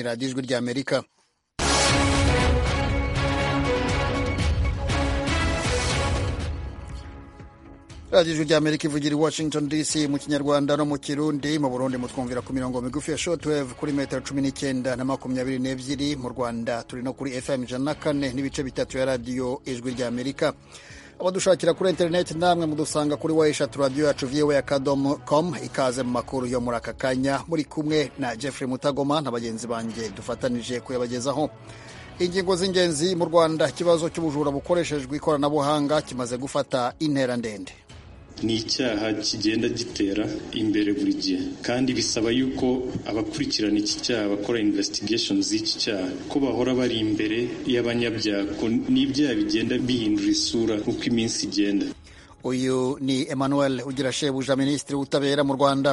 radiyo ijwi ry'Amerika. radiyo ijwi ry'Amerika ivugira i Washington DC mu kinyarwanda no mu kirundi. Mu Burundi mutwumvira ku mirongo migufi ya shortwave kuri metero 19 na 22. Mu Rwanda turi no kuri FM 104 n'ibice bitatu ya radiyo ijwi ry'Amerika. Abadushakira kuri interineti namwe mudusanga kuri wayeshatu radiyo yacu voa.com. Ikaze mu makuru yo muri aka kanya, muri kumwe na Jeffrey Mutagoma na bagenzi banjye dufatanije kuyabagezaho. Ingingo z'ingenzi mu Rwanda: ikibazo cy'ubujura bukoreshejwe ikoranabuhanga kimaze gufata intera ndende. Ni icyaha kigenda gitera imbere buri gihe, kandi bisaba yuko abakurikirana iki cyaha bakora investigation z'iki cyaha ko bahora bari imbere y'abanyabyaha, n'ibyaha bigenda bihindura isura uko iminsi igenda. Uyu ni Emmanuel Ugirashebuja, Minisitiri w'Ubutabera mu Rwanda.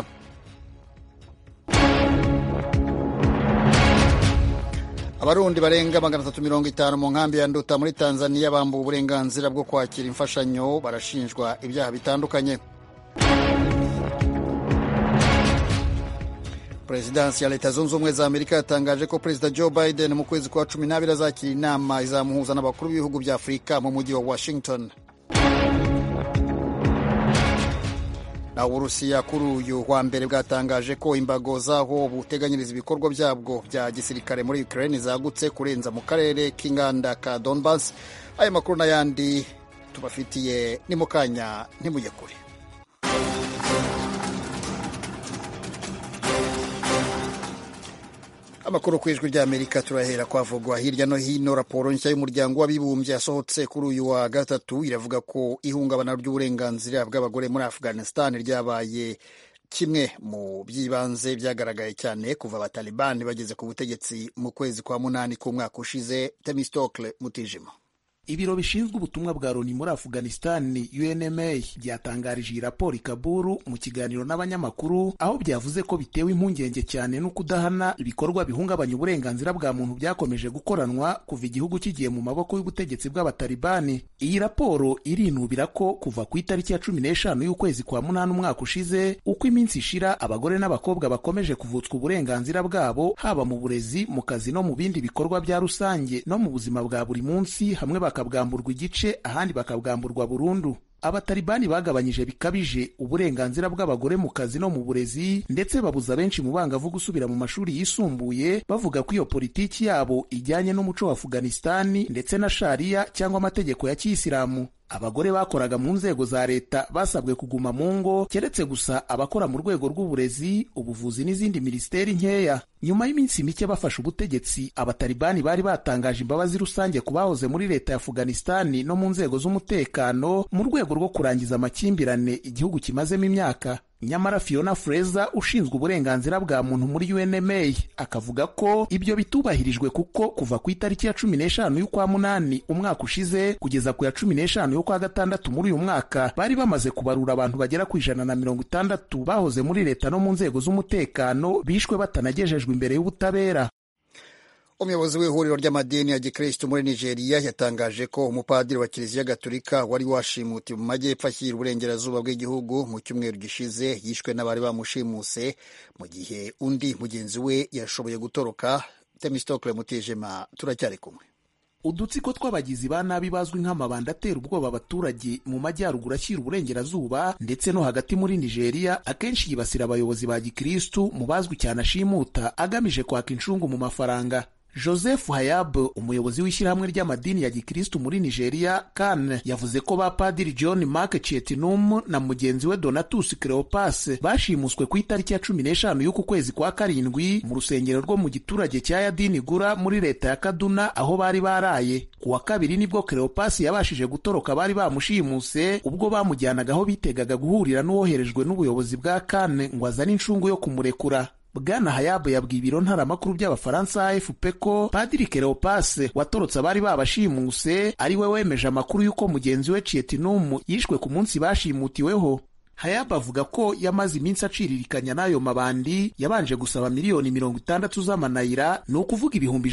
Abarundi barenga 350 mu nkambi ya Nduta muri Tanzania bambuwe uburenganzira bwo kwakira imfashanyo barashinjwa ibyaha bitandukanye. Presidansi ya Leta Zunze Ubumwe za Amerika yatangaje ko Perezida Joe Biden mu kwezi kwa 12 azakira inama izamuhuza n'abakuru b'ibihugu bya Afurika mu mujyi wa Washington. Na Urusiya kuri uyu wa mbere bwatangaje ko imbago zaho buteganyiriza ibikorwa byabwo bya gisirikare muri Ukraine zagutse kurenza mu karere k'inganda ka Donbass. Aya makuru n'ayandi tubafitiye ni mu kanya, ntimujye kure. Amakuru ku ijwi ry'Amerika turahera kwavugwa hirya no hino. Raporo nshya y'umuryango w'abibumbye yasohotse kuri uyu wa gatatu iravuga ko ihungabana ry'uburenganzira bw'abagore muri Afghanistan ryabaye kimwe mu by'ibanze byagaragaye cyane kuva abatalibani bageze ku butegetsi mu kwezi kwa 8 k'umwaka ushize. Temistokle Mutijima. Ibiro bishinzwe ubutumwa bwa Loni muri Afghanistan UNMA byatangarije iyi raporo i Kabul mu kiganiro n'abanyamakuru, aho byavuze ko bitewe impungenge cyane no kudahana ibikorwa bihungabanya uburenganzira bwa muntu byakomeje gukoranwa kuva igihugu kigiye mu maboko y'ubutegetsi bw'abatalibani. Iyi raporo irinubira ko kuva ku itariki ya 15 y'ukwezi kwa 8 umwaka ushize, uko iminsi ishira, abagore n'abakobwa bakomeje kuvutswa uburenganzira bwabo, haba mu burezi, mu kazi no mu bindi bikorwa bya rusange no mu buzima bwa buri munsi, hamwe bakabwamburwa igice, ahandi bakabwamburwa burundu. Abatalibani bagabanyije bikabije uburenganzira bw'abagore mu kazi no mu burezi, ndetse babuza benshi mu bangavu gusubira mu mashuri yisumbuye, bavuga ko iyo politiki yabo ijyanye n'umuco wa Afghanistan ndetse na sharia cyangwa amategeko ya Kiyisilamu. Abagore bakoraga mu nzego za leta basabwe kuguma mu ngo, keretse gusa abakora mu rwego rw'uburezi, ubuvuzi n'izindi minisiteri nkeya. Nyuma y'iminsi mike bafashe ubutegetsi, abatalibani bari batangaje imbabazi rusange ku bahoze muri leta ya Afghanistan no mu nzego z'umutekano mu rwego rwo kurangiza amakimbirane igihugu kimazemo imyaka. Nyamara Fiona Fraser ushinzwe uburenganzira bwa muntu muri UNMA akavuga ko ibyo bitubahirijwe, kuko kuva ku itariki ya 15 y'ukwa 8 umwaka ushize kugeza ku ya 15 y'ukwa 6 muri uyu mwaka bari bamaze kubarura abantu bagera ku 160 bahoze muri leta no mu nzego z'umutekano bishwe batanagejejwe imbere y'ubutabera. Umuyobozi w'ihuriro ry'amadini ya Gikristo muri Nigeria yatangaje ko umupadiri wa Kiliziya Gatolika wari washimutiwe mu majyepfo ashyira uburengerazuba bw'igihugu mu cyumweru gishize yishwe n'abari bamushimuse, mu gihe undi mugenzi we yashoboye gutoroka. Temistokle Mutijima, turacyari kumwe. Udutsiko tw'abagizi ba nabi bazwi nk'amabanda atera ubwoba abaturage mu majyaruguru ashyira uburengerazuba ndetse no hagati muri Nigeria akenshi yibasira abayobozi ba Gikristo mu bazwi cyane ashimuta agamije kwaka incungu mu mafaranga. Joseph Hayab, umuyobozi w'ishyirahamwe ry'amadini ya Gikristo muri Nigeria CAN, yavuze ko ba Padiri John Mark Chietinum na mugenzi we Donatus Cleopas bashimuswe ku itariki ya 15 y'uku kwezi kwa 7 mu rusengero rwo mu giturage cya Yadini Gura muri leta ya Kaduna, aho bari baraye. Ku wa kabiri nibwo Cleopas yabashije gutoroka bari bamushimuse ubwo bamujyanaga aho bitegaga guhurira n'uwoherejwe n'ubuyobozi bwa CAN ngo azane incungu yo kumurekura. Bwana Hayab yabwiye ibiro ntaramakuru by'abafaransa AFP ko Padiri Cleopas watorotse abari babashimuse ari we wemeje amakuru y'uko mugenzi we Chietinum yishwe ku munsi bashimutiweho. Hayab avuga ko yamaze iminsi aciririkanya n'ayo mabandi, yabanje gusaba miliyoni 60 z'amanayira, ni ukuvuga ibihumbi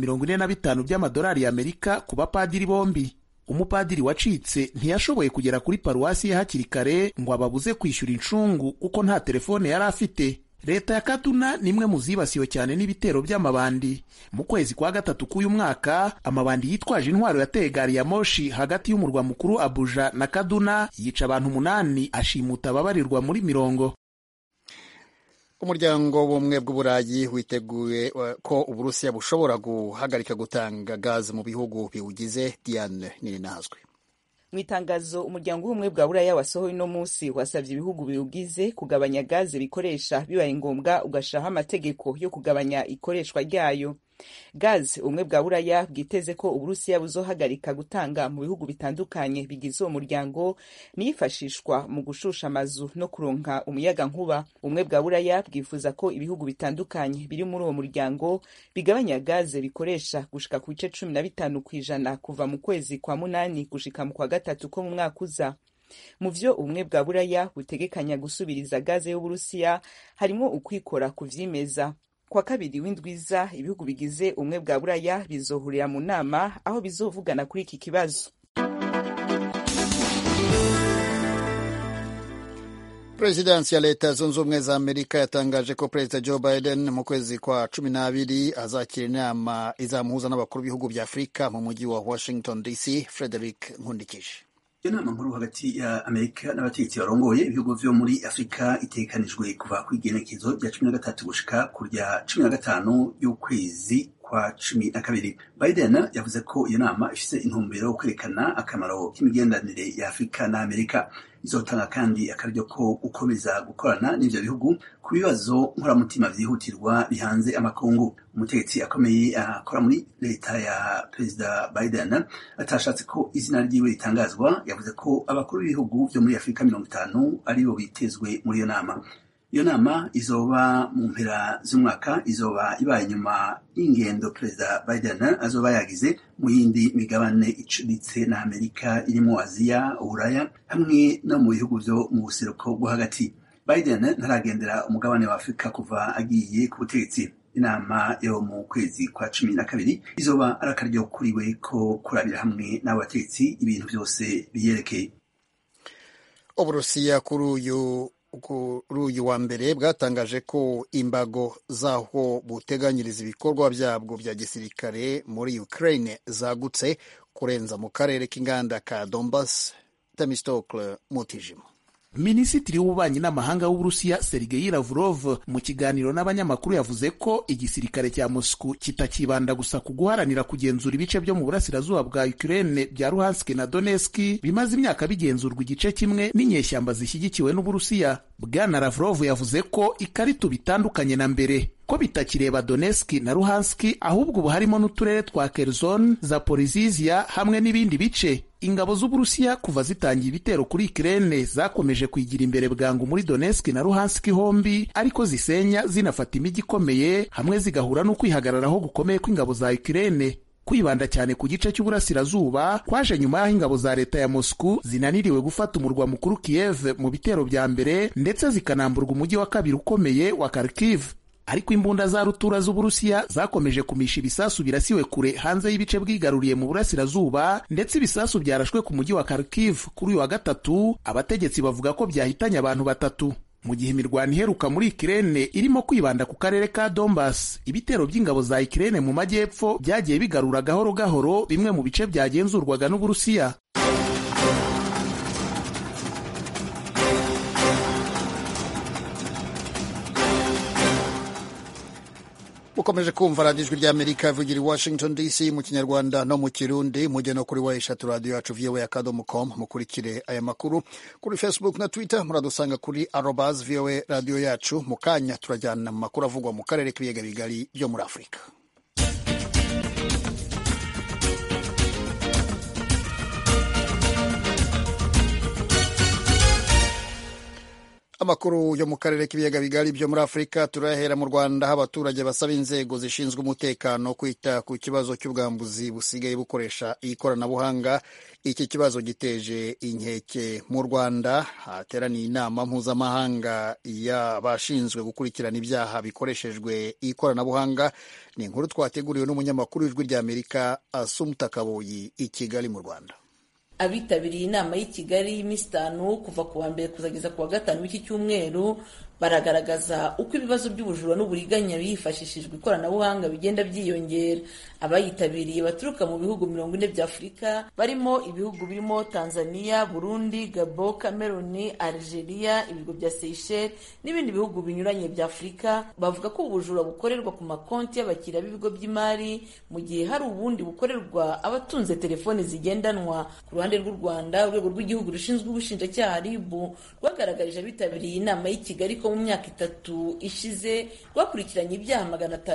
145 by'amadolari y'Amerika ku bapadiri bombi. Umupadiri wacitse ntiyashoboye kugera kuri paruwasi ya hakiri kare ngo ababuze kwishyura incungu kuko nta telefone yari afite. leta ya Kaduna ni imwe mu zibasiwe cyane n'ibitero by'amabandi. Mu kwezi kwa gatatu k'uyu mwaka, amabandi yitwaje intwaro yateye gari ya moshi hagati y'umurwa mukuru Abuja na Kaduna, yica abantu 8, ashimuta ababarirwa muri 100. Umuryango w'ubumwe bw'Uburayi witeguye ko Uburusiya bushobora guhagarika gutanga gazi mu bihugu biwugize. Diane Nininahazwe. Mu itangazo umuryango w'ubumwe bwa Buraya wasohoye uno munsi wasavye ibihugu biwugize kugabanya gaze bikoresha bibaye ngombwa ugashaho amategeko yo kugabanya ikoreshwa ryayo. Gaze ubumwe bwa Buraya bwiteze ko Uburusiya buzohagarika gutanga mu bihugu bitandukanye bigize uwo muryango niyifashishwa mu gushusha amazu no kuronka umuyaga nkuba. Ubumwe bwa Buraya bwifuza ko ibihugu bitandukanye biri muri uwo muryango bigabanya gaze bikoresha gushika ku bice 15% kuva mu kwezi kwa munani gushika mu kwa gatatu ko mu mwaka uza. Mu vyo ubumwe bwa Buraya butegekanya gusubiriza gaze y'Uburusiya harimo ukwikora kuvyimeza. Kwa kabiri w'indwiza ibihugu bigize ubumwe bwa Buraya bizohurira mu nama aho bizovugana kuri iki kibazo. Presidensi ya Leta Zunze Ubumwe za Amerika yatangaje ko Perezida Joe Biden mu kwezi kwa 12 azakira inama izamuhuza n'abakuru b'ibihugu bya Afurika mu mujyi wa Washington DC. Frederick Nkundikije. Inama nkuru hagati ya Amerika n'abategetsi barongoye ibihugu vyo muri Afrika itegekanijwe kuva kw'igenekezo rya 13 gushika ku rya 15 y'ukwezi kwa 12. Biden yavuze ko iyo nama ifise intumbero yo kwerekana akamaro k'imigenderanire ya Afrika na Amerika. Izotanga kandi akaryo ko gukomeza gukorana n'ivyo bihugu ku bibazo nkoramutima vyihutirwa bihanze amakungu. Umutegetsi akomeye akora muri leta ya Perezida Biden atashatse ko izina ryiwe ritangazwa, yavuze ko abakuru b'ibihugu vyo muri Afrika 50 aribo bitezwe muri iyo nama. Iyo nama izoba mu mpera z'umwaka, izoba ibaye nyuma y'ingendo Perezida Biden azoba yagize mu yindi migabane icuditse na Amerika irimo Aziya, Uburaya hamwe no mu bihugu vyo mu buseruko bwo hagati. Biden ntaragendera umugabane wa Afrika kuva agiye ku butegetsi. Inama yo mu kwezi kwa 12 izoba arakaryo kuriwe ko kurabira hamwe n'abategetsi ibintu byose biyerekeye. Uburusiya kuri uyu wa mbere bwatangaje ko imbago zaho buteganyiriza ibikorwa byabwo bya gisirikare muri Ukraine zagutse kurenza mu karere k'inganda ka Donbas. Temistokle Mutijima. Minisitiri w'ububanyi n'amahanga w'Uburusiya Sergei Lavrov mu kiganiro n'abanyamakuru yavuze ko igisirikare cya Moscow kitakibanda gusa ku guharanira kugenzura ibice byo mu burasirazuba bwa Ukraine bya Luhansk na Donetsk bimaze imyaka bigenzurwa igice kimwe n'inyeshyamba zishyigikiwe n'Uburusiya. Bwana Lavrov yavuze ko ikarito bitandukanye na mbere, ko bitakireba Donetsk na Luhansk ahubwo ubu harimo n'uturere twa Kherson, Zaporizhia hamwe n'ibindi bice. Ingabo z'Uburusiya kuva zitangiye ibitero kuri Ukraine zakomeje kwigira imbere bwangu muri Donetsk na Luhansk hombi, ariko zisenya zinafata imijyi ikomeye hamwe zigahura no kwihagararaho gukomeye kw'ingabo za Ukraine. Kwibanda cyane ku gice cy'uburasirazuba kwaje nyuma y'aho ingabo za leta ya Moscow zinaniriwe gufata umurwa mukuru Kiev mu bitero bya mbere, ndetse zikanamburwa umujyi wa kabiri ukomeye wa Kharkiv. Ariko imbunda za rutura z'Uburusiya zakomeje kumisha ibisasu birasiwe kure hanze y'ibice bwigaruriye mu burasirazuba, ndetse ibisasu byarashwe ku mujyi wa Kharkiv kuri uyu wa gatatu. Abategetsi bavuga ko byahitanye abantu 3. Mu gihe imirwano iheruka muri Ukraine irimo kwibanda ku karere ka Donbas, ibitero by'ingabo za Ukraine mu majyepfo byagiye bigarura gahoro gahoro bimwe mu bice byagenzurwaga n'Uburusiya. Ukomeje kumva radiyo ijwi ry'Amerika ivugira i Washington DC mu Kinyarwanda no mu Kirundi. Mujye no kuri wayeshatu radiyo yacu voa.com mukurikire aya makuru. Kuri Facebook na Twitter muradusanga kuri @voa radiyo yacu. Mu kanya turajyana mu makuru avugwa mu karere k'ibiyaga bigari byo muri Afurika. Amakuru yo mu karere k'ibiyaga bigari byo muri Afurika turahera mu Rwanda, aho abaturage basaba inzego zishinzwe umutekano kwita ku kibazo cy'ubwambuzi busigaye bukoresha ikoranabuhanga. Iki kibazo giteje inkeke mu Rwanda, hateraniye inama mpuzamahanga y'abashinzwe gukurikirana ibyaha bikoreshejwe ikoranabuhanga. Ni inkuru twateguriwe n'umunyamakuru w'ijwi ry'Amerika Asumta Kaboyi i Kigali mu Rwanda. Abitabiriye inama y'i Kigali y'iminsi 5 kuva ku wa mbere kuzageza ku wa 5 w'iki cyumweru baragaragaza uko ibibazo by'ubujura n'uburiganya hifashishijwe ikoranabuhanga bigenda byiyongera. Abayitabiriye baturuka mu bihugu 40 bya Afurika barimo ibihugu birimo Tanzania, Burundi, Gabon, Cameroon, Algeria, ibigo bya Seychelles n'ibindi bihugu binyuranye bya Afurika. Bavuga ko ubujura bukorerwa ku makonti y'abakiriya b'ibigo by'imari mu gihe hari ubundi bukorerwa abatunze telefoni zigendanwa. Ku ruhande rw'u Rwanda, urwego rw'igihugu rushinzwe ubushinjacyaha RIB rwagaragarije abitabiriye inama y'i Kigali ko mu myaka 3 ishize rwakurikiranye ibyaha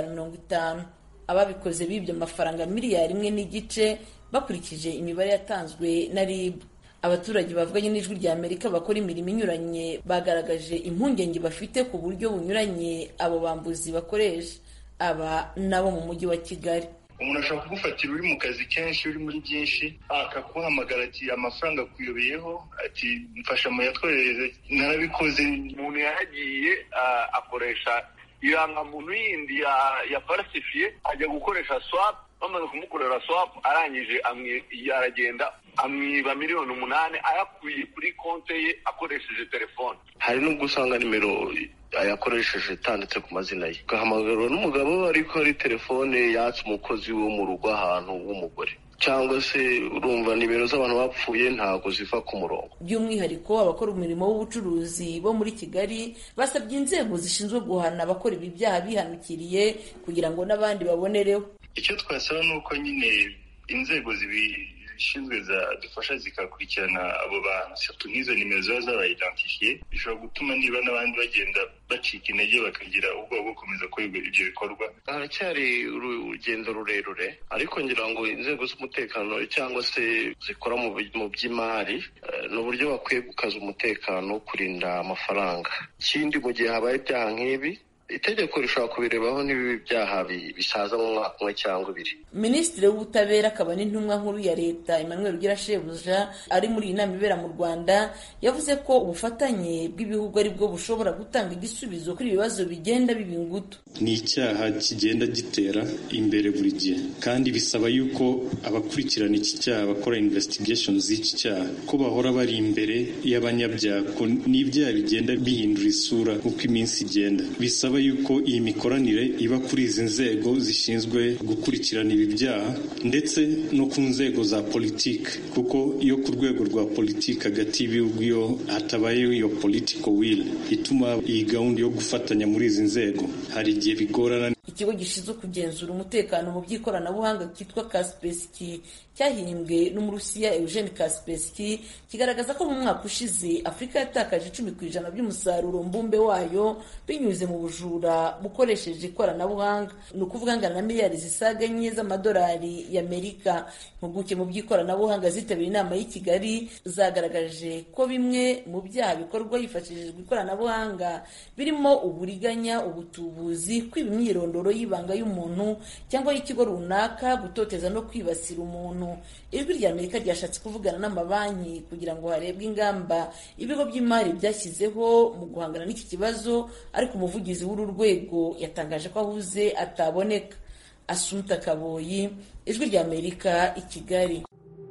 550. Ababikoze bibye amafaranga miliyari 1.5 bakurikije imibare yatanzwe na RIB. Abaturage bavuganye n'ijwi rya Amerika bakora imirimo inyuranye bagaragaje impungenge bafite ku buryo bunyuranye abo bambuzi bakoresha. Aba nabo mu mujyi wa Kigali. Umuntu ashobora kugufatira uri mu kazi kenshi, uri muri byinshi, akaguhamagara ati amafaranga kuyobeyeho, ati mfasha muyatwereze. Narabikoze, umuntu yaragiye akoresha irangamuntu yindi ya falsifiye, ajya gukoresha swap, bamaze kumukorera swap, arangije aragenda amwiba 8 miliyoni ayakuye kuri konte ye akoresheje telefone. Hari n'ubwo usanga nimero ayakoresheje itanditse ku mazina ye, agahamagarwa n'umugabo ariko ari telefone yatse umukozi wo mu rugo ahantu w'umugore, cyangwa se urumva nimero z'abantu bapfuye ntago ziva ku murongo. By'umwihariko abakora umurimo w'ubucuruzi bo muri Kigali basabye inzego zishinzwe guhana abakora ibi byaha bihanukiriye kugira ngo n'abandi babonereho. Icyo twasaba ni uko nyine inzego zishinzwe dufasha zikakurikirana abo bantu, surtout nk'izo nimero ziba zabayidentifiye, bishobora gutuma niba n'abandi bagenda bacika intege bakagira ubwoba bwo gukomeza gukora ibyo bikorwa. Haracyari urugendo rurerure, ariko ngira ngo inzego z'umutekano cyangwa se zikora mu by'imari n'uburyo bakwiye gukaza umutekano, kurinda amafaranga. Ikindi mu gihe habaye ibyaha nk'ibi, itegeko rishobora kubirebaho n'ibibi byaha bisaza mu mwaka umwe cyangwa 2. Minisitiri w'Ubutabera akaba n'intumwa nkuru ya leta Emmanuel Girashebuja ari muri iyi nama ibera mu Rwanda yavuze ko ubufatanye bw'ibihugu ari bwo bushobora gutanga igisubizo kuri ibibazo bigenda biba ingutu. Ni icyaha kigenda gitera imbere buri gihe, kandi bisaba yuko abakurikirana iki cyaha bakora investigation z'iki cyaha ko bahora bari imbere y'abanyabyaha, n'ibyaha bigenda bihindura isura uko iminsi igenda. Bisaba yuko iyi mikoranire iba kuri izi nzego zishinzwe gukurikirana ibi byaha ndetse no ku nzego za politiki, kuko iyo ku rwego rwa politiki hagati y'ibihugu iyo hatabayeho iyo political will ituma iyi gahunda yo gufatanya muri izi nzego hari igihe bigorana. Ikigo gishinzwe kugenzura umutekano mu by'ikoranabuhanga cyitwa Kaspersky cyahimbwe n'Umurusiya Eugene Kaspersky kigaragaza ko mu mwaka ushize Afurika yatakaje 10% by'umusaruro mbumbe wayo binyuze mu bujura bukoresheje ikoranabuhanga, ni ukuvuga ngana na miliyari zisaga 4 z'amadolari y'Amerika. Impuguke mu by'ikoranabuhanga zitabiriye inama y'i Kigali zagaragaje ko bimwe mu byaha bikorwa hifashishijwe ikoranabuhanga birimo uburiganya, ubutubuzi, kwiba imyirondoro y'ibanga y'umuntu cyangwa y'ikigo runaka, gutoteza no kwibasira umuntu. Ijwi rya Amerika ryashatse kuvugana n'amabanki kugira ngo harebwe ingamba ibigo by'imari byashyizeho mu guhangana n'iki kibazo, ariko umuvugizi w'uru rwego yatangaje ko ahuze ataboneka. Assumpta Kaboyi, Ijwi rya Amerika, i Kigali.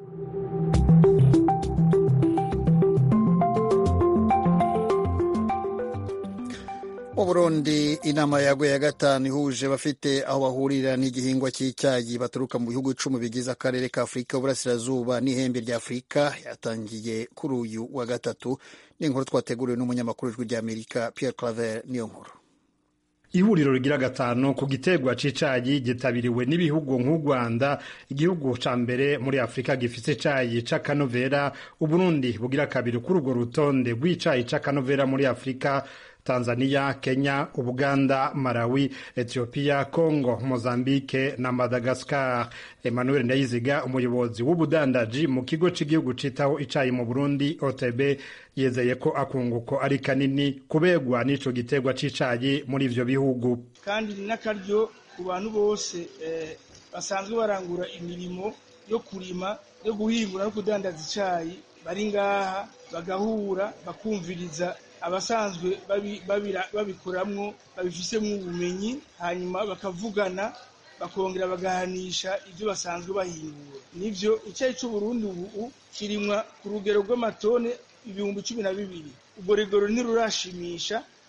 Mu Burundi, inama yaguye ya gatanu ihuje bafite aho bahurira n'igihingwa cy'icyayi baturuka mu bihugu 10 bigize akarere ka Afurika y'Uburasirazuba n'ihembe rya Afurika yatangiye kuri uyu wa gatatu. Ni inkuru twateguriwe n'umunyamakuru w'Ijwi rya Amerika Pierre Claver Niyonkuru. Ihuriro rigira gatanu ku gitegwa c'icayi gitabiriwe n'ibihugu nk'u Rwanda, igihugu ca mbere muri Afrika gifise icayi c'akanovera. Uburundi bugira kabiri kuri urwo rutonde rw'icayi c'akanovera muri Afrika. Tanzania, Kenya, Uganda, Malawi, Ethiopia, Congo, Mozambique na Madagascar. Emmanuel Ndayiziga, umuyobozi w'ubudandaji mu kigo cy'igihugu citaho icayi mu Burundi OTB, yezeye ko akunguko ari kanini kubegwa n'ico gitegwa c'icayi muri ivyo bihugu. Kandi n'akaryo ku bantu bose basanzwe barangura imirimo yo kurima, yo guhingura no kudandaza icayi, bari ngaha bagahura bakumviriza abasanzwe babikoramwo babifisemo ubumenyi, hanyuma bakavugana bakongera bagahanisha ibyo basanzwe bahingura. Nivyo icyayi cy'u Burundi ubu kirimwa ku rugero rw'amatone 12,000. Ubwo rigoro ntirurashimisha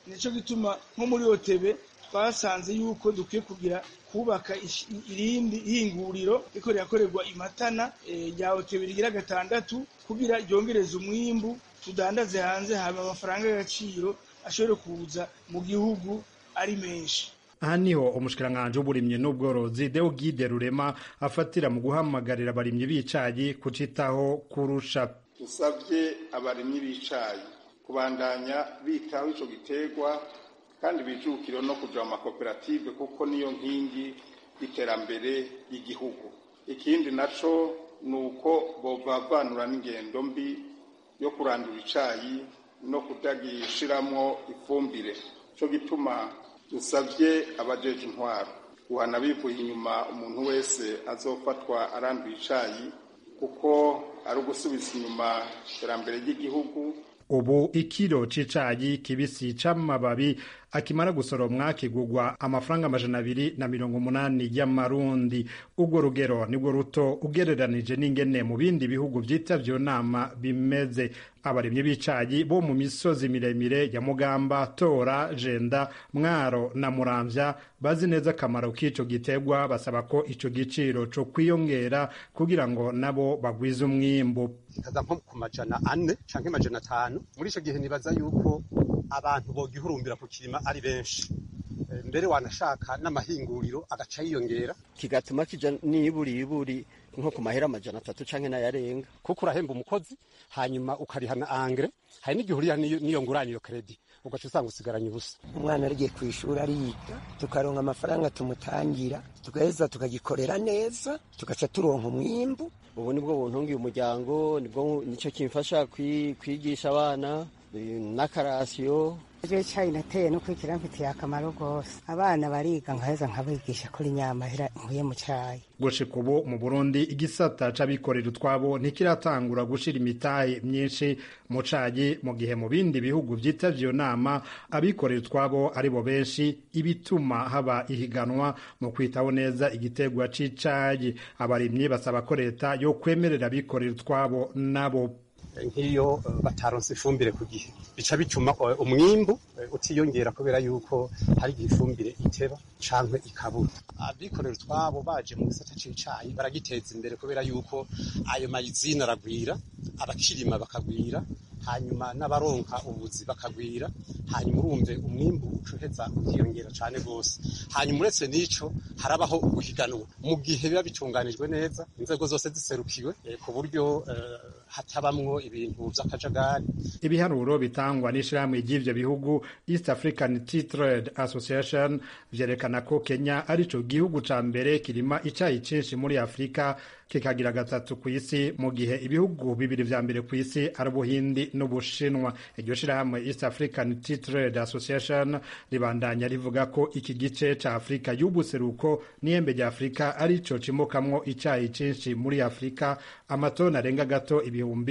nico gituma nko muri Otebe twasanze yuko dukwiye kubaka irindi hinguriro riko ryakorerwa imatana rya Otebe rigira 6 kugira ryongereza umwimbu tudandaze hanze haba amafaranga y'agaciro ashobore kuza mu gihugu ari menshi. aha niho umushikiranganji w'uburimyi n'ubworozi Deogide Rurema afatira mu guhamagarira abarimyi b'icayi kucitaho kurusha. Dusabye abarimyi b'icayi kubandanya bitaho ico giterwa kandi bijukire no kuja mu makoperative kuko niyo nkingi y'iterambere y'igihugu. Ikindi naco nuko bovavanura n'ingendo mbi yo kurandura icayi no kutagishiramwo ifumbire. Ico gituma dusabye abajeje intwaro guhana bivuye inyuma umuntu wese azofatwa aranduye icayi kuko ari ugusubiza inyuma iterambere ry'igihugu. Ubu ikiro c'icayi kibisi c'amababi akimara gusoromwa kigugwa amafaranga 280 y'amarundi. Ubwo rugero nibwo ruto ugereranije n'ingene mu bindi bihugu vyitavyo nama bimeze. Abarimyi b'icayi bo mu misozi miremire ya Mugamba, Tora, Jenda, Mwaro na Muramvya bazi neza akamaro k'ico giterwa, basaba ko ico giciro co kwiyongera kugira ngo nabo bagwize umwimbu. Kaza nko ku 400 canke 500. Muri ico gihe nibaza yuko abantu bogihurumbira ku kirima ari benshi, mbere wanashaka n'amahinguriro agaca yiyongera kigatuma kija niburi nko ku mahera 300 canke nayarenga, kuko urahemba umukozi hanyuma ukarihana engrais, hari n'igihuriya niyo nguranyo credit ugaca usanga usigaranye ubusa. Umwana arigiye kwishura ariga tukaronka amafaranga tumutangira tugaheza tukagikorera neza tugaca turonka umwimbu. Ubu nibwo buntungiye umuryango, nibwo nico kimfasha kwigisha abana n'akarasiyo. Je cyayi nateye no kwikira mfitiye akamaro gose. Abana bariga nkaheza nkabigisha kuri nyamahera nkuye mu cyayi. Gushika ubu mu Burundi igisata c'abikorera utwabo ntikiratangura gushira imitahe myinshi mu cayi, mu gihe mu bindi bihugu vyitavyo nama abikorera utwabo ari bo benshi, ibituma haba ihiganwa mu kwitaho neza igiterwa c'icayi. Abarimyi basaba ko leta yo kwemerera abikorera utwabo nabo nk'iyo bataronse ifumbire ku gihe bica bituma umwimbu utiyongera kubera yuko hari ifumbire iteba canke ikabura. Abikorera utwabo baje mu gisata c'icayi baragiteza imbere kubera yuko ayo mayizina aragwira, abakirima bakagwira, hanyuma n'abaronka ubuzi bakagwira, hanyuma urumve umwimbu ucuheza ukiyongera cane gose. Hanyuma uretse n'ico harabaho uguhiganwa mu gihe biba bitunganijwe neza, inzego zose ziserukiwe ku buryo hatabamwo ibintu vy'akajagari. Ibiharuro bitangwa n'ishirahamwe ry'ivyo bihugu East African Tea Trade Association vyerekana ko Kenya arico gihugu ca mbere kirima icayi cinshi muri Afrika, kikagira 3 kw'isi, mu gihe ibihugu bibiri vya mbere kw'isi ari Ubuhindi n'Ubushinwa. Iryo shirahamwe East African Tea Trade Association ribandanya rivuga ko iki gice ca Afrika y'ubuseruko n'ihembe rya Afrika arico cimokamwo icayi cinshi muri Afrika, amatoni arenga gato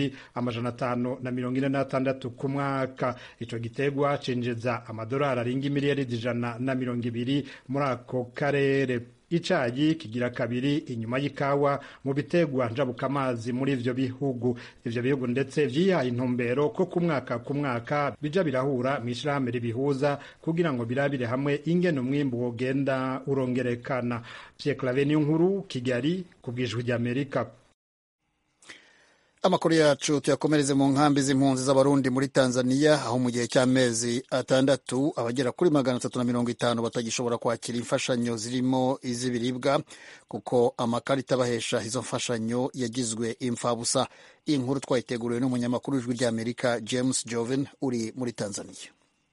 546 ku mwaka. Ico giterwa cinjiza amadolari arenga imiliyaridi 120 muri ako karere. Icayi kigira kabiri inyuma y'ikawa mu biterwa njabukamazi muri ivyo bihugu. Ivyo bihugu ndetse vyihaye intumbero ko ku mwaka bija birahura mw'ishirahamwe ribihuza kugira ngo birabire hamwe ingene umwimbu wogenda urongerekana. Pierre Claver Niyonkuru, Kigali, kubw'Ijwi ry'Amerika. Amakuru yacu tuyakomereze mu nkambi z'impunzi z'abarundi muri Tanzania, aho mu gihe cy'amezi 6 abagera kuri 350 batagishobora kwakira imfashanyo zirimo iz'ibiribwa kuko amakarita bahesha izo mfashanyo yagizwe imfabusa. Iyi nkuru twayiteguriwe n'umunyamakuru w'Ijwi ry'Amerika James Joven uri muri Tanzania.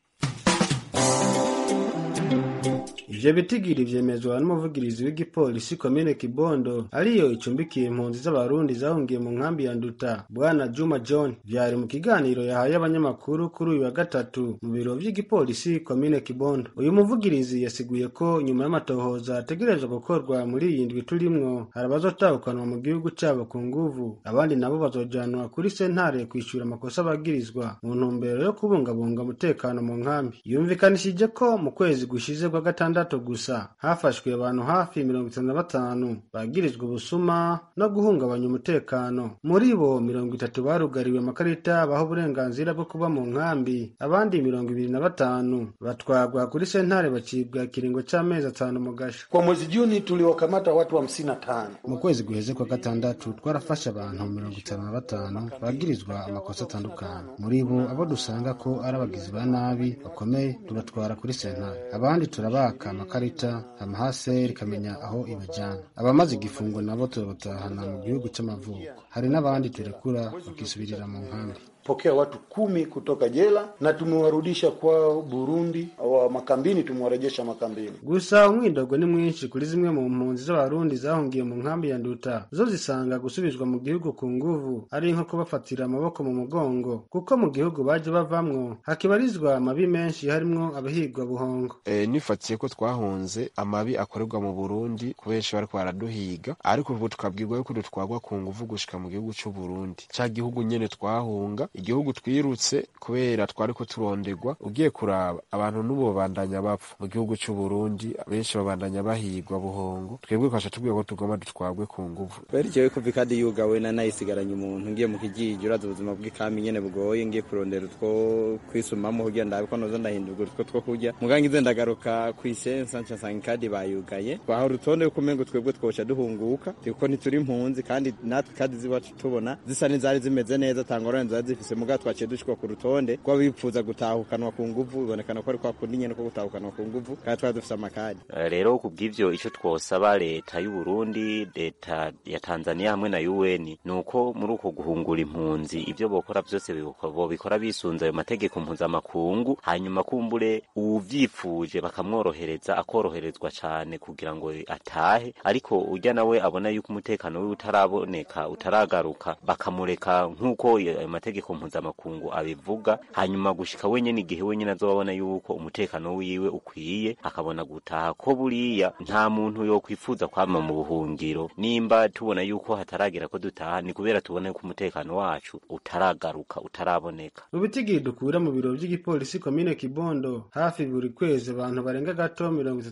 Ivyo bitigiri vyemezwa n'umuvugirizi w'igipolisi komine Kibondo ariyo icumbikiye impunzi z'abarundi zahungiye mu nkambi ya Nduta, Bwana Juma John. Vyari mu kiganiro yahaye abanyamakuru kuri uyu wa gatatu mu biro vy'igipolisi komine Kibondo. Uyu muvugirizi yasiguye ko nyuma y'amatohoza ategerezwa gukorwa muri iyi ndwi turimwo, hari abazotahukanwa mu gihugu cabo ku nguvu, abandi nabo bazojanwa kuri sentare kwishura amakosa bagirizwa mu ntumbero yo kubungabunga umutekano mu nkambi. Yumvikanishije ko mu kwezi gushize kwa gatandatu 6 gusa hafashwe abantu hafi 55 bagirijwe ubusuma no guhungabanya umutekano. Muri bo 30 barugariwe amakarita baho uburenganzira bwo kuba mu nkambi, abandi 25 batwagwa kuri sentare bacibwa kiringo c'amezi 5 mu gasho. Kwa mwezi Juni tuliwakamata watu 55. Mu kwezi guheze kwa gatandatu twarafashe abantu 55 bagirizwa amakosa atandukanye. Muri bo abo dusanga ko ari abagizi ba nabi bakomeye tubatwara kuri sentare, abandi turabaka amakarita amahaseri kamenya aho ibajana. Abamaze igifungo nabo tubatahana mu gihugu c'amavuko. Hari n'abandi turekura bakisubirira mu nkambi. Pokea watu 10 kutoka jela na tumewarudisha kwa Burundi, wa makambini tumewarejesha makambini. Gusa umwidogo ni mwinshi kuri zimwe mu mpunzi z'abarundi zahungiye mu nkambi ya Nduta, zo zisanga gusubizwa mu gihugu ku nguvu ari nko kubafatira amaboko mu mugongo, kuko mu gihugu baje bavamwo hakibarizwa amabi menshi harimwo abahigwa buhongo. Nifatiye ko twahunze amabi akorerwa mu Burundi kubenshi bariko baraduhiga, ariko ubu tukabwirwa yuko dutwagwa ku nguvu gushika mu gihugu c'u Burundi, ca gihugu nyene twahunga, igihugu twirutse kubera twariko turondegwa. Ugiye kuraba abantu nubo bandanya bapfa mu gihugu c'u Burundi, benshi babandanya bahigwa buhongo, twebwe kwasha tubwiye ko tugomba dutwagwe ku nguvu. Barijewe ko vikadi yugawe na nayisigaranye umuntu ngiye mu kijiji uraza ubuzima bw'ikami nyene bugoye, ngiye kurondera utwo kwisumamo kugira ndabe ko nozo ndahindurwa utwo kurya, mugangi ize ndagaruka kwisensa nca sanga ikadi bayugaye, baho rutonde ko mengo twebwe twoca duhunguka kuko ntituri impunzi, kandi natwe kadi zibacu tubona zisa n'izari zimeze neza, tangorane zari muga twaciye dushikwa ku rutonde kwa bipfuza gutahukanwa ku nguvu, bibonekana ko ari kwa kundi nyene ko gutahukanwa ku nguvu, kandi twari dufise amakadi. Rero kubw'ivyo ico twosaba leta y'u Burundi, leta ya Tanzania hamwe na UN nuko muri uko guhungura impunzi ivyo bokora vyose bikora bisunza ayo mategeko mpuzamakungu, hanyuma kumbure uvyifuje bakamworohereza akoroherezwa cane kugira ngo atahe, ariko urya nawe abona yuko umutekano we utaraboneka utaragaruka bakamureka nk'uko ayo mategeko mpuzamakungu abivuga, hanyuma gushika wenyene igihe wenyene azobona yuko umutekano wiwe ukwiye akabona gutaha. Ko buriya nta muntu yo kwifuza kwama mu buhungiro, nimba tubona yuko hataragera ko dutaha ni kubera tubona ko umutekano wacu utaragaruka utaraboneka. Mu bitigiri dukura mu biro by'igipolisi komine Kibondo, hafi buri kwezi abantu barenga gato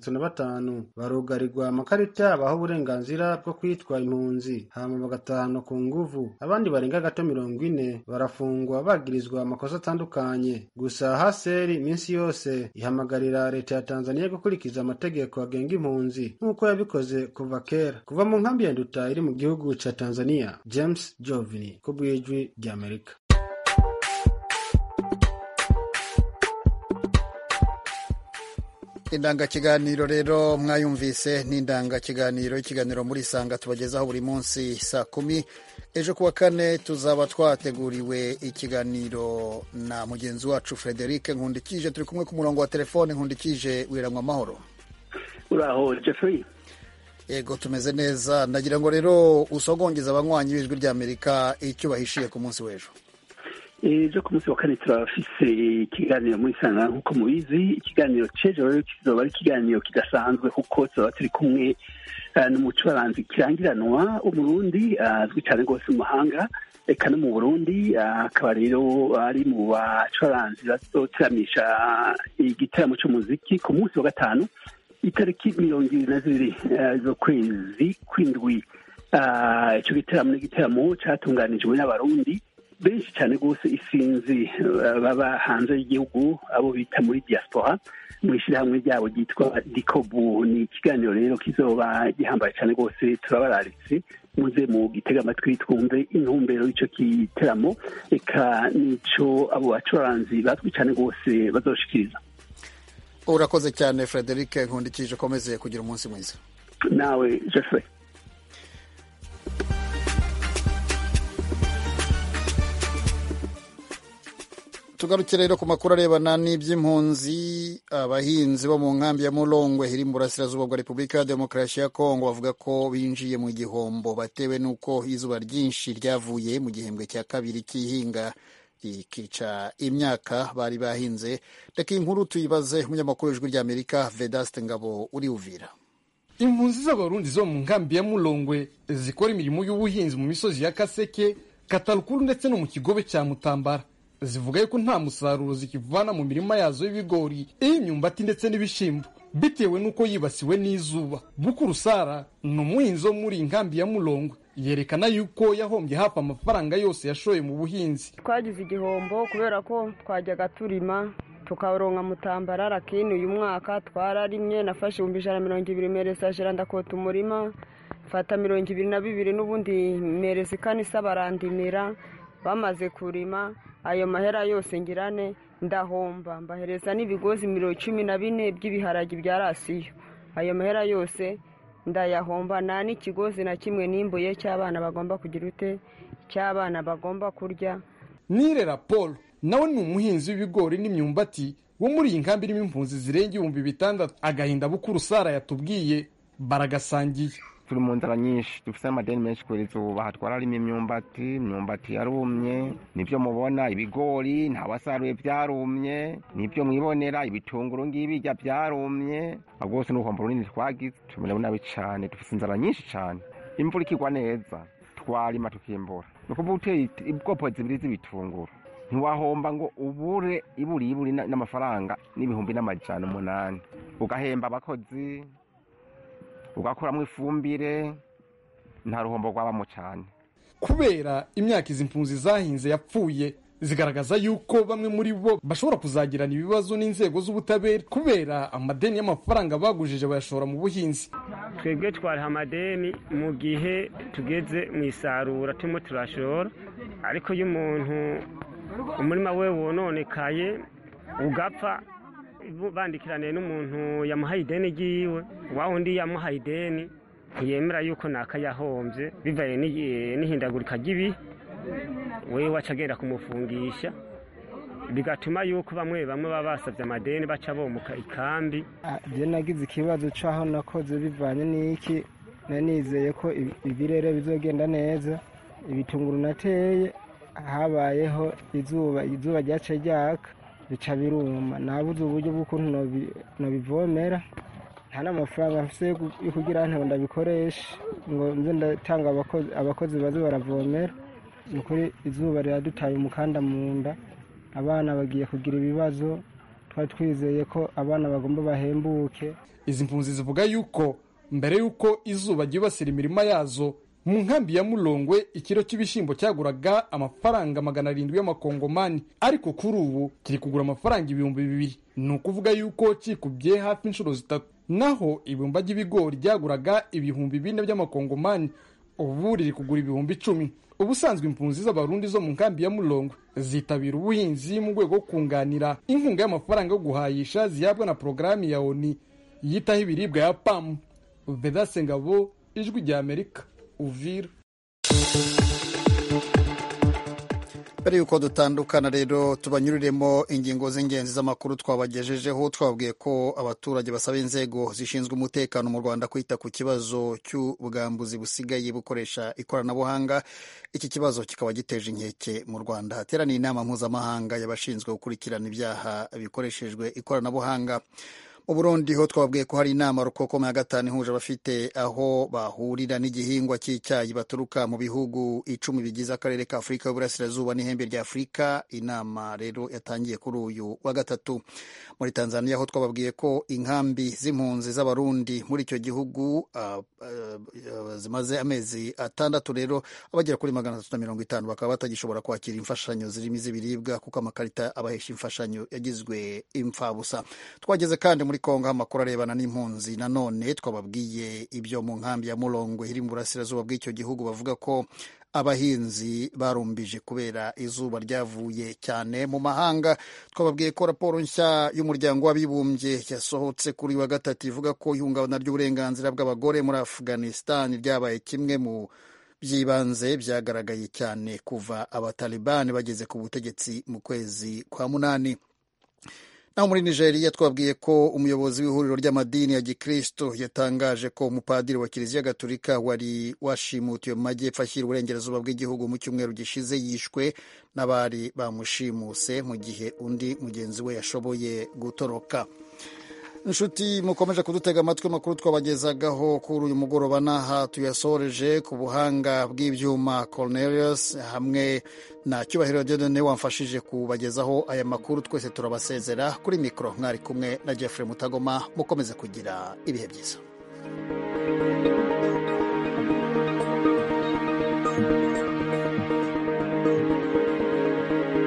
35 barugarirwa amakarita baho uburenganzira bwo kwitwa impunzi, hama bagatahana ku nguvu. Abandi barenga gato 40 barafungwa bagirizwa amakosa atandukanye. Gusa haseri iminsi yose ihamagarira leta ya Tanzania gukurikiza amategeko agenga impunzi nk'uko yabikoze kuva kera. Kuva mu nkambi ya Nduta iri mu gihugu ca Tanzania, James Jovini ku bw'ijwi ry'Amerika. Indangakiganiro rero mwayumvise ni ikiganiro muri Sanga tubagezaho buri munsi saa 10. Ejo kuwa kane tuzaba twateguriwe ikiganiro na mugenzi wacu Frederic Nkundikije, turi kumwe ku murongo wa telefone. Nkundikije, wiranywa amahoro? Uraho Jeffrey? Yego tumeze neza. Ndagira ngo rero usogongeza abanywanyi b'ijwi ry'Amerika icyo bahishiye ku munsi w'ejo. Ejo ku munsi wa kane turafise ikiganiro muri Sanga nk'uko mubizi. Ikiganiro c'ejo rero kizoba ari ikiganiro kidasanzwe kuko tuzoba turi kumwe n'umucuranzi kirangiranwa umurundi azwi cyane rwose mu mahanga eka no mu Burundi, akaba rero ari mu bacuranzi bazoteramisha igitaramo c'umuziki ku munsi wa gatanu itariki 22 z'ukwezi kw'indwi. Ico gitaramo ni igitaramo catunganijwe n'abarundi benshi cyane rwose isinzi baba hanze y'igihugu, abo bita muri diaspora, mu ishyirahamwe ryabo ryitwa Dikobu. Ni ikiganiro rero kizoba gihambaye cyane rwose, turabararitse muze mu gitega amatwi twumve intumbero y'icyo giteramo eka nico abo bacuranzi bazwi cyane rwose bazoshikiriza. Urakoze cyane Frederic Nkundikije, komeze kugira umunsi mwiza. Nawe Jeffrey. Tugarukire rero ku makuru arebana n'iby'impunzi. Abahinzi bo mu nkambi ya Mulongwe iri mu burasirazuba bwa Repubulika ya Demokarasi ya Kongo bavuga ko binjiye mu gihombo batewe n'uko izuba ryinshi ryavuye mu gihembwe cya kabiri cy'ihinga rikica imyaka bari bahinze. Reka inkuru tuyibaze umunyamakuru w'ijwi ry'Amerika Vedaste Ngabo uri Uvira. Impunzi z'abarundi zo mu nkambi ya Mulongwe zikora imirimo y'ubuhinzi mu misozi ya Kaseke, Katarukuru ndetse no mu kigobe cya Mutambara zivuga yuko nta musaruro zikivana mu mirima yazo y'ibigori, imyumbati ndetse n'ibishimbo. bitewe n'uko yibasiwe n'izuba. Bukuru Sara ni umuhinzi wo muri inkambi ya Mulongwe, yerekana yuko yahombye hafi amafaranga yose yashoye mu buhinzi. Twagize igihombo kubera ko twajyaga turima tukaronka mutambara, lakini uyu mwaka twararimye, nafashe 120 mereza jera ndakota umurima, fata 22 n'ubundi mereza kanisa barandimira. Bamaze kurima ayo mahera yose ngirane ndahomba, mbahereza n'ibigozi 14 by'ibiharagi bya rasiyo. Ayo mahera yose ndayahomba, nta n'ikigozi na kimwe nimbuye cy'abana bagomba kugira ute, cy'abana bagomba kurya. Nirera Paul nawe ni umuhinzi w'ibigori n'imyumbati wo muri iyi nkambi irimo impunzi zirenga 600. Agahinda Bukuru Sara yatubwiye baragasangiye. Turi mu nzara nyinshi, dufite amadeni menshi kubera izuba. Twararima imyumbati yarumye, nibyo mubona. Ibigori nta wasaruye byarumye, nibyo mwibonera. Ibitunguru ngibijya byarumye. Rwose n'uruhombo runini twagize, tumerewe nabi cyane, dufite inzara nyinshi cyane. Imvura ikigwa neza twarima tukimbura, ni ukuvuga uteye ubwoko zibiri z'ibitunguru ntiwahomba ngo ubure iburi n'amafaranga n'ibihumbi n'amajana 8. Ugahemba abakozi, ugakuramo ifumbire, nta ruhombo rwabamo cyane. Kubera imyaka izi mpunzi zahinze yapfuye, zigaragaza yuko bamwe muri bo bashobora kuzagirana ibibazo n'inzego z'ubutabera kubera amadeni y'amafaranga bagujije bayashora mu buhinzi. Twebwe twariha amadeni mu gihe tugeze mu isarura turimo turashora, ariko iyo umuntu umurima we wononekaye ugapfa, bandikiraniye n'umuntu yamuhaye ideni ryiwe, wa wundi yamuhaye ideni ntiyemera yuko nakayahombye bivaye n'ihindagurika ry'ibihe, wewe wacagenda kumufungisha, bigatuma yuko bamwe baba basabye amadeni baca bomuka ikambi. Je nagize ikibazo caho nakoze bivanye n'iki, nanizeye ko ibirere bizogenda neza. Ibitunguru nateye habayeho izuba ryace ryaka bica biruma, nabuze uburyo bw'ukuntu nobivomera, nta n'amafaranga mfise yo kugira ngo ndabikoreshe ngo nze ndatanga abakozi baze baravomera. Nukuri izuba riradutaye umukanda mu nda, abana bagiye kugira ibibazo, twari twizeye ko abana bagomba bahembuke. Izi mpunzi zivuga yuko mbere yuko izuba ryibasira imirima yazo, mu nkambi ya Mulongwe ikiro cy'ibishimbo cyaguraga amafaranga 700 y'amakongomani, ariko kuri ubu kiri kugura amafaranga 2000. Ni ukuvuga yuko kikubye hafi inshuro 3. Naho ibumba ry'ibigori ryaguraga 4,000 by'amakongomani, ubu riri kugura 10,000. Ubusanzwe impunzi z'abarundi zo mu nkambi ya Mulongwe zitabira ubuhinzi mu rwego rwo kunganira inkunga y'amafaranga yo guhayisha zihabwa na porogaramu ya ONU yitaho ibiribwa ya PAM. Vedase Ngabo, Ijwi rya Amerika, Uvira. Mbere yuko dutandukana rero tubanyuriremo ingingo z'ingenzi z'amakuru twabagejejeho. Twabwiye ko abaturage basaba inzego zishinzwe umutekano mu Rwanda kwita ku kibazo cy'ubwambuzi busigaye bukoresha ikoranabuhanga. Iki kibazo kikaba giteje inkeke mu Rwanda. Hateraniye inama mpuzamahanga y'abashinzwe gukurikirana ibyaha bikoreshejwe ikoranabuhanga. Mu Burundi ho twabwiye ko hari inama rukokoma ya 5 ihuje abafite aho bahurira n'igihingwa cy'icyayi baturuka mu bihugu 10 bigize akarere ka Afurika y'Uburasirazuba n'ihembe rya Afurika. Inama rero yatangiye kuri uyu wa 3. Muri Tanzania ho twababwiye ko inkambi z'impunzi z'abarundi muri icyo gihugu zimaze amezi 6 rero abagera kuri 350 bakaba batagishobora kwakira imfashanyo zirimo iz'ibiribwa kuko amakarita abahesha imfashanyo yagizwe imfabusa. Twageze kandi muri Kongo amakuru arebana n'impunzi. Nanone twababwiye ibyo mu nkambi ya Mulongwe iri mu burasirazuba bw'icyo gihugu, bavuga ko abahinzi barumbije kubera izuba ryavuye cyane mu mahanga. Twababwiye ko raporo nshya y'umuryango w'abibumbye yasohotse kuri wa 3 ivuga ko ihungabana ry'uburenganzira bw'abagore muri Afghanistan ryabaye kimwe mu by'ibanze byagaragaye cyane kuva abatalibani bageze ku butegetsi mu kwezi kwa 8. Naho muri Nigeria twabwiye ko umuyobozi w'ihuriro ry'amadini ya Gikristo yatangaje ko umupadiri wa Kiliziya Gatolika wari washimutiwe mu majyepfo ashyira uburengerazuba bw'igihugu mu cyumweru gishize yishwe n'abari bamushimuse mu gihe undi mugenzi we yashoboye gutoroka. inshuti mukomeje kudutega amatwi amakuru twabagezagaho kuri uyu mugoroba n'aha tuyasoreje. ku buhanga bw'ibyuma Cornelius hamwe na Cyubahiro Dieudonné wamfashije kubagezaho aya makuru. Twese turabasezera kuri mikoro mwari kumwe na Jeffrey Mutagoma. Mukomeze kugira ibihe byiza.